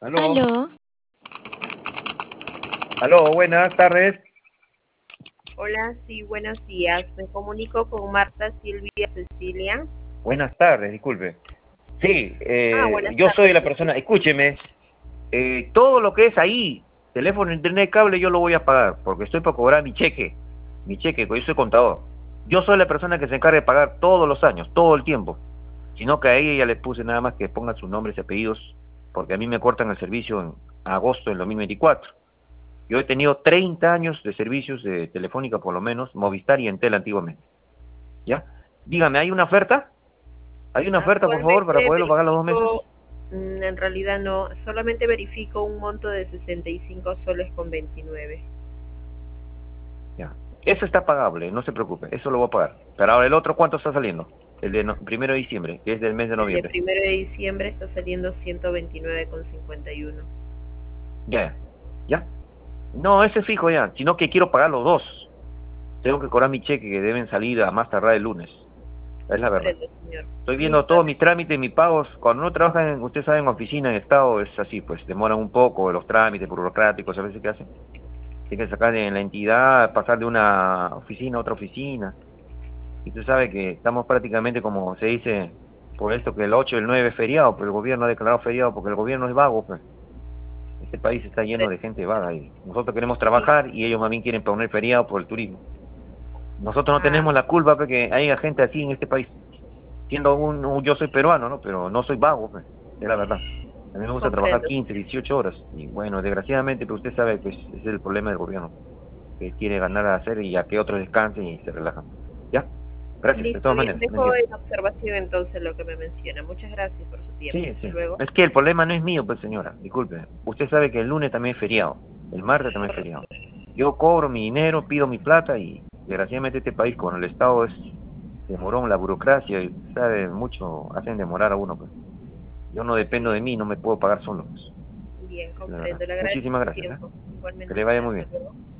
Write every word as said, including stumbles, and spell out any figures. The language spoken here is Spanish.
Aló, Aló, aló, buenas tardes. Hola, sí, buenos días. Me comunico con Marta Silvia Cecilia. Buenas tardes, disculpe. Sí, Ah, eh, buenas yo soy tardes. la persona, escúcheme, eh, todo lo que es ahí, teléfono, internet, cable, yo lo voy a pagar, porque estoy para cobrar mi cheque, mi cheque, porque yo soy contador. Yo soy la persona que se encarga de pagar todos los años, todo el tiempo. Sino que a ella ya le puse nada más que ponga sus nombres y apellidos, porque a mí me cortan el servicio en agosto del dos mil veinticuatro. Yo he tenido treinta años de servicios de Telefónica, por lo menos, Movistar y Entel antiguamente. ¿Ya? Dígame, ¿hay una oferta? ¿Hay una oferta, por favor, para Actualmente poderlo pagar los dos meses? verifico, mm, en realidad no, solamente verifico un monto de sesenta y cinco soles con veintinueve. Ya. Eso está pagable, no se preocupe, eso lo voy a pagar. Pero ahora el otro, ¿cuánto está saliendo? El de no- primero de diciembre, que es del mes de El de noviembre. primero de diciembre está saliendo ciento veintinueve con cincuenta y uno. Ya, ya. No, ese es fijo ya, sino que quiero pagar los dos. Tengo que cobrar mi cheque que deben salir a más tardar el lunes. Es la verdad. Comprendo, señor. Estoy viendo Listo. todos mis trámites, mis pagos. Cuando uno trabaja, en, usted sabe, en oficina, en estado, es así, pues demoran un poco los trámites burocráticos, a veces que hacen. Tiene que sacar de la entidad, pasar de una oficina a otra oficina. Y tú sabes que estamos prácticamente, como se dice, por esto que el ocho y el nueve es feriado, pero el gobierno ha declarado feriado porque el gobierno es vago, pues. Este país está lleno de gente vaga y nosotros queremos trabajar y ellos más bien quieren poner feriado por el turismo. Nosotros no Ah, tenemos la culpa porque haya gente así en este país. Siendo un, un- yo soy peruano, ¿no? Pero no soy vago, pues, es la verdad. A mí me gusta trabajar comprendo. quince, dieciocho horas. Y bueno, desgraciadamente, pues usted sabe que es, es el problema del gobierno, que quiere ganar a hacer y a que otros descansen y se relajan. ¿Ya? Gracias, de Listo, todas bien. maneras, me Dejo entiendo. en observación entonces lo que me menciona. Muchas gracias por su tiempo. Sí, Hasta sí. luego. Es que el problema no es mío, pues señora, disculpe. Usted sabe que el lunes también es feriado, el martes también es feriado. Yo cobro mi dinero, pido mi plata y desgraciadamente este país con el Estado es demorón, la burocracia y sabe mucho, hacen demorar a uno, pues. Yo no dependo de mí, no me puedo pagar solo, pues. Bien, Es la verdad. comprendo. Le agradezco Muchísimas su gracias, ¿eh? tiempo. Que Igualmente le usted. vaya muy Hasta bien. luego.